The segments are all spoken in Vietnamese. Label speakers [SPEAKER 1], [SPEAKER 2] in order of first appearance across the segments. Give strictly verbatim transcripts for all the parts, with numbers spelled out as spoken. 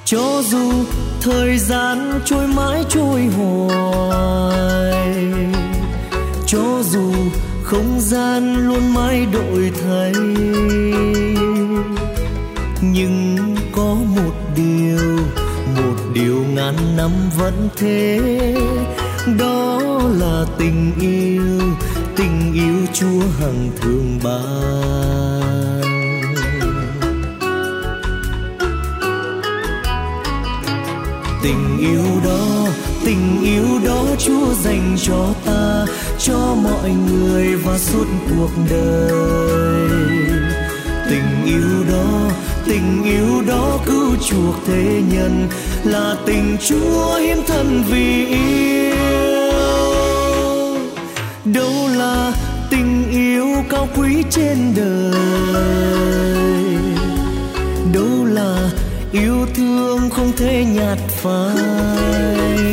[SPEAKER 1] Cho dù thời gian trôi mãi trôi hoài, cho dù không gian luôn mãi đổi thay, nhưng có một điều, một điều ngàn năm vẫn thế, đó là tình yêu, tình yêu Chúa hằng thường ban. Tình yêu đó, tình yêu đó Chúa dành cho ta, cho mọi người và suốt cuộc đời. Tình yêu đó, tình yêu đó cứu chuộc thế nhân, là tình Chúa hiến thân vì yêu. Đâu là tình yêu cao quý trên đời, đâu là yêu thương không thể nhạt phai,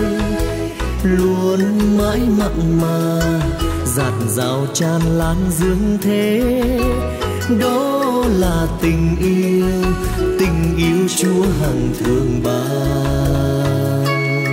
[SPEAKER 1] luôn mãi mặn mà dạt dào tràn lan dương thế. Đó là tình yêu, tình yêu Chúa hằng thường ban.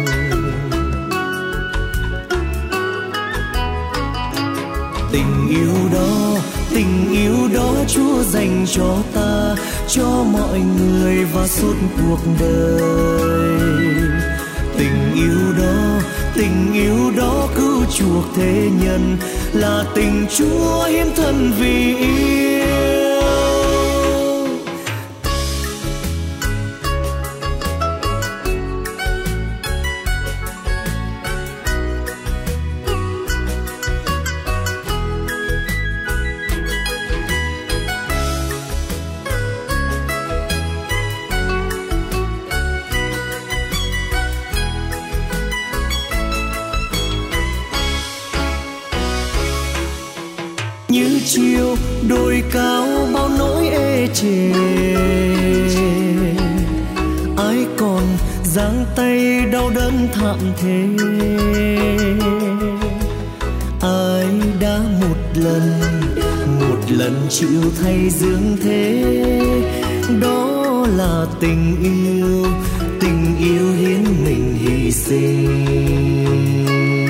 [SPEAKER 1] Tình yêu đó, tình yêu đó Chúa dành cho ta, cho mọi người và suốt cuộc đời. Tình yêu đó, tình yêu đó cứu chuộc thế nhân, là tình Chúa hiến thân vì yêu. Như chiều đồi cao bao nỗi ê chề, ai còn giang tay đau đớn thảm thế. Ai đã một lần, một lần chịu thay dương thế. Đó là tình yêu, tình yêu hiến mình hy sinh.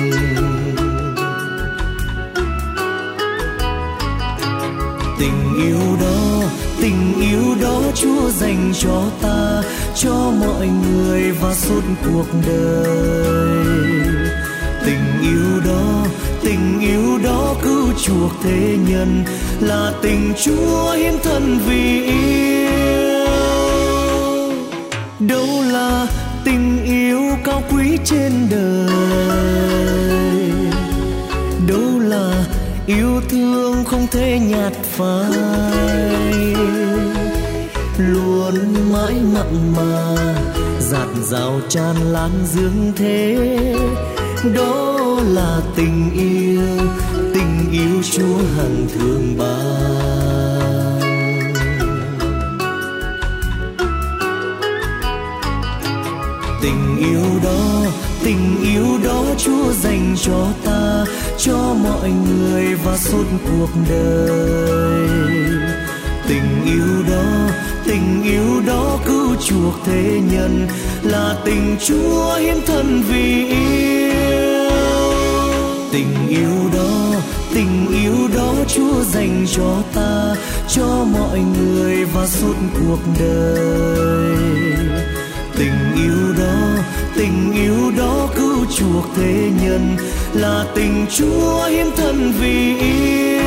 [SPEAKER 1] Tình yêu đó, tình yêu đó Chúa dành cho ta, cho mọi người và suốt cuộc đời. Tình yêu đó, tình yêu đó cứu chuộc thế nhân, là tình Chúa hiến thân vì yêu. Đâu là tình yêu cao quý trên đời, đâu là yêu thương không thể nhạt phai, luôn mãi mặn mà dạt dào tràn lan dương thế. Đó là tình yêu, tình yêu Chúa hằng thường ban. Tình yêu đó, tình yêu đó Chúa dành cho ta, cho mọi người và suốt cuộc đời. Tình yêu đó, tình yêu đó cứu chuộc thế nhân, là tình Chúa hiến thân vì yêu. Tình yêu đó, tình yêu đó Chúa dành cho ta, cho mọi người và suốt cuộc đời. Tình yêu đó, tình yêu đó cứu chuộc thế nhân, là tình Chúa hiến thân vì yêu.